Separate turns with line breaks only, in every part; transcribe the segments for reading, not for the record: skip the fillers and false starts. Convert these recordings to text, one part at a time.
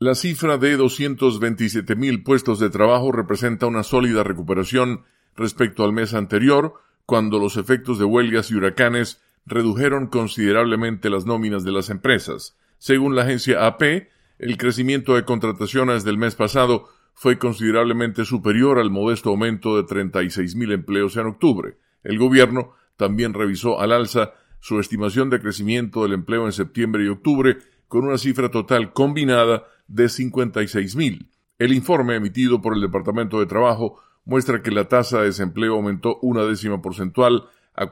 La cifra de 227,000 puestos de trabajo representa una sólida recuperación respecto al mes anterior, cuando los efectos de huelgas y huracanes redujeron considerablemente las nóminas de las empresas. Según la agencia AP, el crecimiento de contrataciones del mes pasado fue considerablemente superior al modesto aumento de 36,000 empleos en octubre. El gobierno también revisó al alza su estimación de crecimiento del empleo en septiembre y octubre, con una cifra total combinada de 56,000. El informe emitido por el Departamento de Trabajo muestra que la tasa de desempleo aumentó 0,1 porcentual a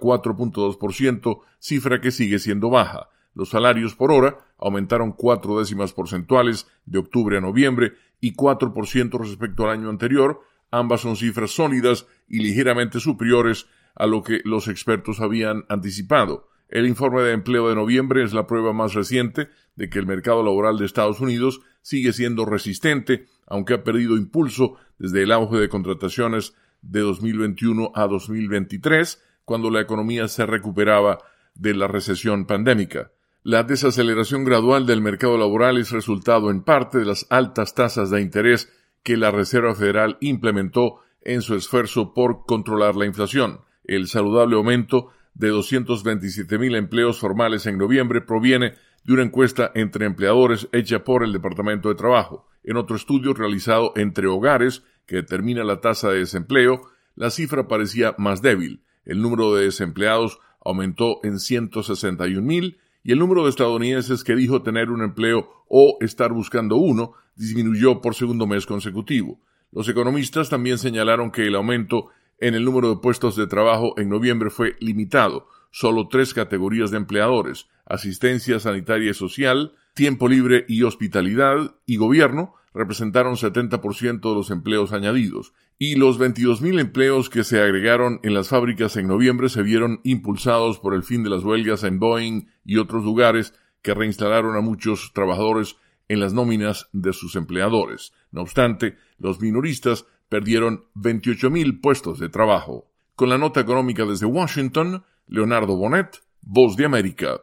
4,2%, cifra que sigue siendo baja. Los salarios por hora aumentaron 0,4 porcentuales de octubre a noviembre y 4% respecto al año anterior. Ambas son cifras sólidas y ligeramente superiores a lo que los expertos habían anticipado. El informe de empleo de noviembre es la prueba más reciente de que el mercado laboral de Estados Unidos sigue siendo resistente, aunque ha perdido impulso desde el auge de contrataciones de 2021 a 2023, cuando la economía se recuperaba de la recesión pandémica. La desaceleración gradual del mercado laboral es resultado en parte de las altas tasas de interés que la Reserva Federal implementó en su esfuerzo por controlar la inflación. El saludable aumento de 227,000 empleos formales en noviembre proviene de una encuesta entre empleadores hecha por el Departamento de Trabajo. En otro estudio realizado entre hogares que determina la tasa de desempleo, la cifra parecía más débil. El número de desempleados aumentó en 161,000 y el número de estadounidenses que dijo tener un empleo o estar buscando uno disminuyó por segundo mes consecutivo. Los economistas también señalaron que el aumento en el número de puestos de trabajo en noviembre fue limitado. Solo 3 categorías de empleadores: asistencia sanitaria y social, tiempo libre y hospitalidad y gobierno representaron 70% de los empleos añadidos, y los 22,000 empleos que se agregaron en las fábricas en noviembre se vieron impulsados por el fin de las huelgas en Boeing y otros lugares que reinstalaron a muchos trabajadores en las nóminas de sus empleadores. No obstante, los minoristas perdieron 28,000 puestos de trabajo. Con la nota económica desde Washington, Leonardo Bonet, Voz de América.